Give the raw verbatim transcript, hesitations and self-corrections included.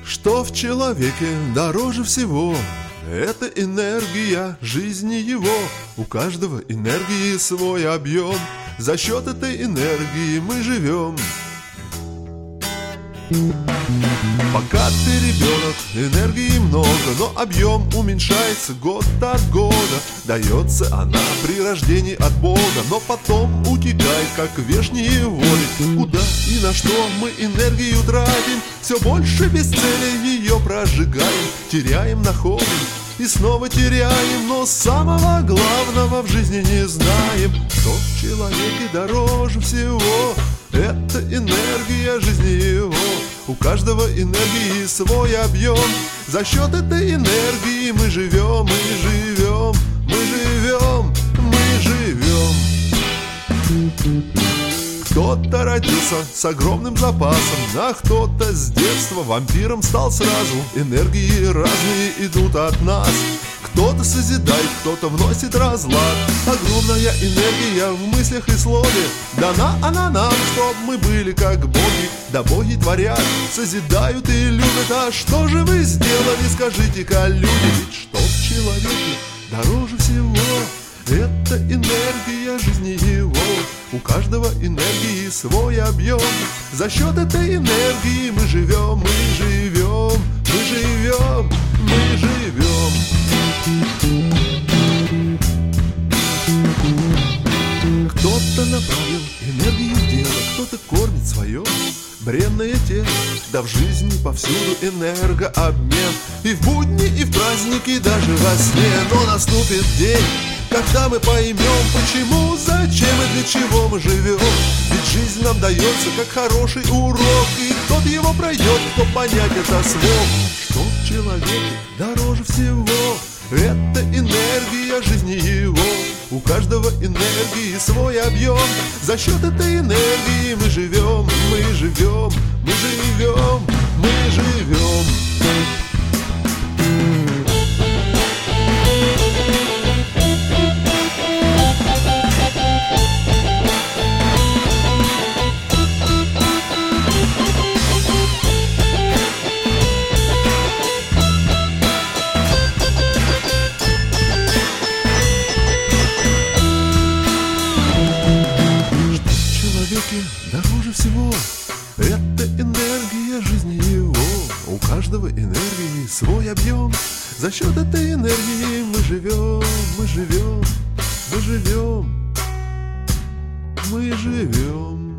Что в человеке дороже всего? Это энергия жизни его. У каждого энергии свой объем. За счет этой энергии мы живем. Пока ты ребенок, энергии много, но объем уменьшается год от года. Дается она при рождении от Бога, но потом утекает, как вешние воды. Куда и на что мы энергию тратим? Все больше без цели ее прожигаем. Теряем, находим и снова теряем, но самого главного в жизни не знаем. Что в человеке дороже всего? Это энергия жизни его. У каждого энергии свой объем. За счет этой энергии мы живем, мы живем, мы живем, мы живем. Кто-то родился с огромным запасом, а кто-то с детства вампиром стал сразу. Энергии разные идут от нас. Кто-то созидает, кто-то вносит разлад. Огромная энергия в мыслях и слове. Дана она нам, чтоб мы были как боги. Да боги творят, созидают и любят. А что же вы сделали, скажите-ка, люди? Ведь что в человеке дороже всего? Это энергия жизни его. У каждого энергии свой объем. За счет этой энергии мы живем, мы живем, мы живем, мы живем. Кто-то направил энергию в дело, кто-то кормит свое бренное тело. Да в жизни повсюду энергообмен. И в будни, и в праздники, даже во сне. Но наступит день, когда мы поймем, почему, зачем и для чего мы живем. Ведь жизнь нам дается как хороший урок, и тот его пройдет, кто понять это смог. Что в человеке дороже всего? Это энергия жизни его. У каждого энергии свой объем. За счет этой энергии мы живем, мы живем, мы живем, мы живем. Дороже всего это энергия жизни его. У каждого энергии свой объем. За счет этой энергии мы живем, мы живем, мы живем, мы живем.